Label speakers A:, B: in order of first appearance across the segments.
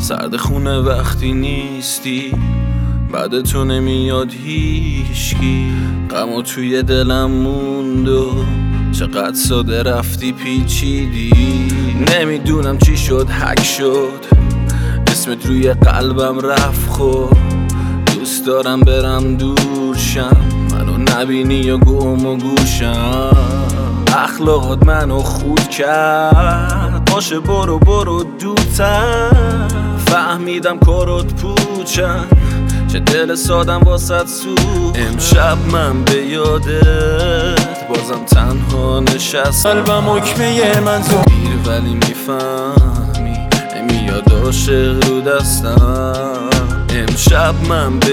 A: سرد خونه وقتی نیستی، بعد تو نمیاد هیچکی. غمو توی دلم موند و چقدر ساده رفتی پیچیدی. نمیدونم چی شد، حک شد، اسمت روی قلبم رفت. خود دوست دارم برم دور شم، منو نبینی و گم و گوشم. اخلاقات منو خود کرد، باشه برو برو دورتر. فهمیدم کارات پوچن، چه دل سادم واسد سوخت. امشب من به یادت بازم تنها نشست.
B: قلبم حکمه من تو
A: دیر ولی میفهمی، نمیاد عاشق رو دستم. امشب من به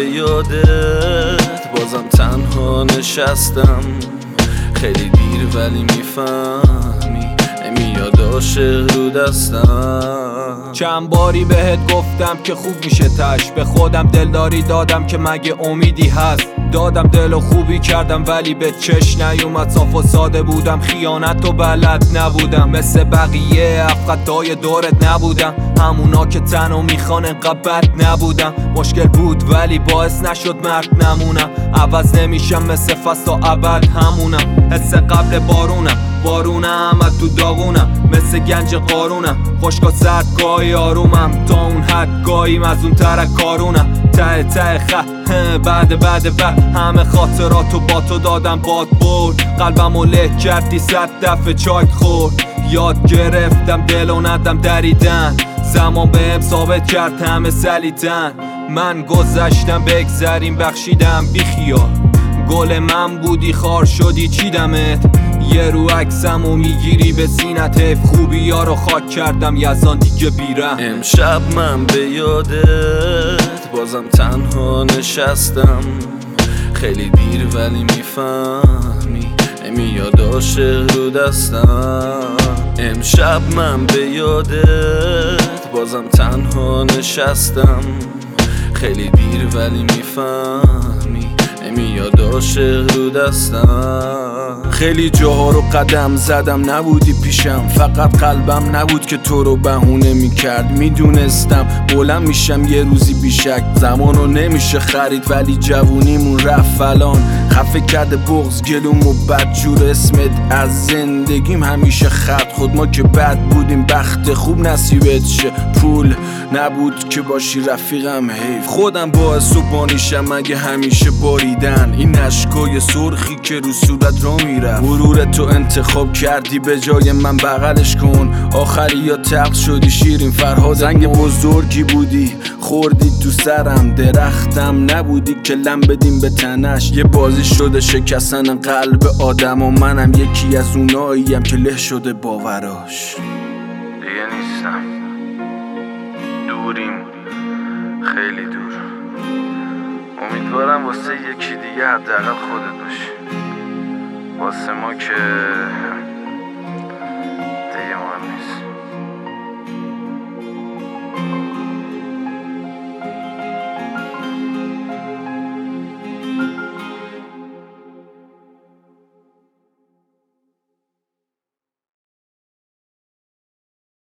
A: یادت بازم تنها نشستم. خیلی دیر ولی میفهمی، نمیاد عاشق رو دستم.
B: چند باری بهت گفتم که خوب میشه تش، به خودم دلداری دادم که مگه امیدی هست. دادم دل و خوبی کردم ولی به چش نیومد. صاف و ساده بودم، خیانت و بلد نبودم. مثل بقیه افقدای دورت نبودم، همونا که تنو میخوان انقدر بد نبودم. مشکل بود ولی باعث نشد مرد نمونم. عوض نمیشم مثل فصل تا ابد همونم. حس قبل بارونم از تو داغونم، مثل گنج قارونم. خشکا سرد گاهی آرومم، تا اون حد گاهیم از اون ترک کارونم. ته بعد همه خاطراتو با تو دادم باد برد. قلبمو له کردی 100 دفعه چاک خورد. یاد گرفتم دلو ندم دریدن، زمان بهم ثابت کرد همه سلیتن. من گذشتم بگذریم بخشیدم بیخیال. گل من بودی خار شدی چیدمت. یه رو عکسمو میگیری به سینت، حیف خوبی ها رو خاک کردم یزان دیگه بیرم.
A: امشب من به یادت بازم تنها نشستم. خیلی دیر ولی میفهمی، نمیاد عاشق رو دستم. امشب من به یادت بازم تنها نشستم. خیلی دیر ولی میفهمی، نمیاد عاشق رو دستم. خیلی جاها رو قدم زدم نبودی پیشم، فقط قلبم نبود که تو رو بهونه میکرد. میدونستم بلند میشم یه روزی بیشک، زمانو نمیشه خرید ولی جوونیمون رفت فلان. خفه کرده بغض گلوم و بدجور اسمت از زندگیم همیشه خط. خود ما که بد بودیم بخت خوب نصیبت شه، پول نبود که باشی رفیقم حیف. خودم باعث و بانیشم اگه همیشه باریدن این اشکای سرخی که رو صورت را میرفت. غرور تو انتخاب کردی به جای من بغلش کن. آخری یا تق شدی شیرین فرهاد، زنگ بزرگی بودی خوردی تو سرم. درختم نبودی که لم بدیم به تنش. یه بازی شده شکستن قلب آدم و منم یکی از اوناییم که له شده باوراش.
C: دیگه نیستم، دوریم، خیلی دور. امیدوارم واسه یکی دیگه حداقل خودت باشی. واسه ما که